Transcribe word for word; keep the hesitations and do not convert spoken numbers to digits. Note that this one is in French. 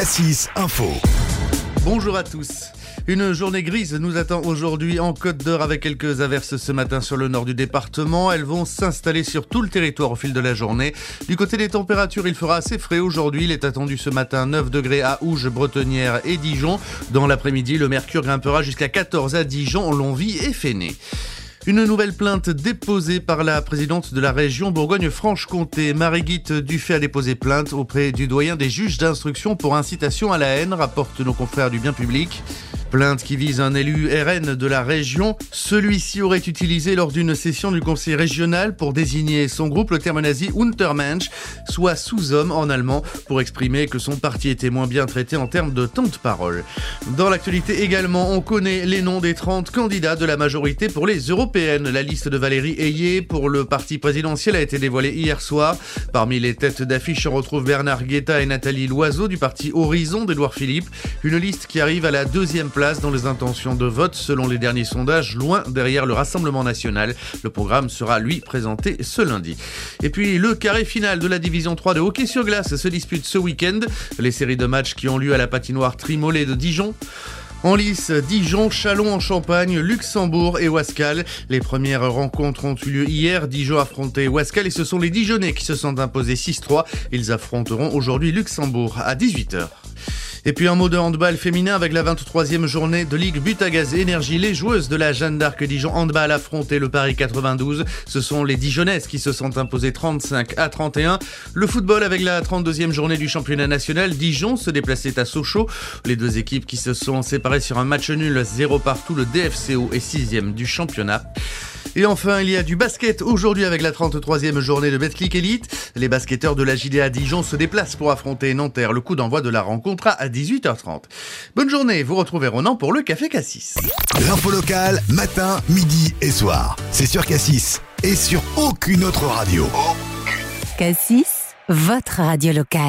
Cassis Info. Bonjour à tous. Une journée grise nous attend aujourd'hui en Côte d'Or avec quelques averses ce matin sur le nord du département. Elles vont s'installer sur tout le territoire au fil de la journée. Du côté des températures, il fera assez frais aujourd'hui. Il est attendu ce matin neuf degrés à Ouge, Bretonnière et Dijon. Dans l'après-midi, le mercure grimpera jusqu'à quatorze à Dijon, Longwy et Fenay. Une nouvelle plainte déposée par la présidente de la région Bourgogne-Franche-Comté. Marie-Guite Dufay a déposé plainte auprès du doyen des juges d'instruction pour incitation à la haine, rapportent nos confrères du Bien Public. Plainte qui vise un élu R N de la région. Celui-ci aurait utilisé lors d'une session du conseil régional pour désigner son groupe le terme nazi Untermensch, soit sous-homme en allemand, pour exprimer que son parti était moins bien traité en termes de temps de parole. Dans l'actualité également, on connaît les noms des trente candidats de la majorité pour les européennes. La liste de Valérie Ayé pour le parti présidentiel a été dévoilée hier soir. Parmi les têtes d'affiche, on retrouve Bernard Guetta et Nathalie Loiseau du parti Horizon d'Édouard Philippe. Une liste qui arrive à la deuxième place dans les intentions de vote selon les derniers sondages, loin derrière le Rassemblement national. Le programme sera lui présenté ce lundi. Et puis le carré final de la division trois de hockey sur glace se dispute ce week-end. Les séries de matchs qui ont lieu à la patinoire Trimollet de Dijon. En lice, Dijon, Châlons en Champagne, Luxembourg et Ouascal. Les premières rencontres ont eu lieu hier. Dijon affrontait Ouascal et ce sont les Dijonnais qui se sont imposés six trois. Ils affronteront aujourd'hui Luxembourg à dix-huit heures. Et puis un mot de handball féminin avec la vingt-troisième journée de Ligue Butagaz Énergie. Les joueuses de la Jeanne d'Arc Dijon Handball affrontaient le Paris quatre-vingt-douze. Ce sont les Dijonnaises qui se sont imposées trente-cinq à trente et un. Le football avec la trente-deuxième journée du championnat national. Dijon se déplaçait à Sochaux. Les deux équipes qui se sont séparées sur un match nul zéro partout. Le D F C O est sixième du championnat. Et enfin, il y a du basket aujourd'hui avec la trente-troisième journée de Betclic Elite. Les basketteurs de la J D A Dijon se déplacent pour affronter Nanterre. Le coup d'envoi de la rencontre à dix-huit heures trente. Bonne journée, vous retrouvez Ronan pour le Café Cassis. L'info locale, matin, midi et soir. C'est sur Cassis et sur aucune autre radio. Cassis, votre radio locale.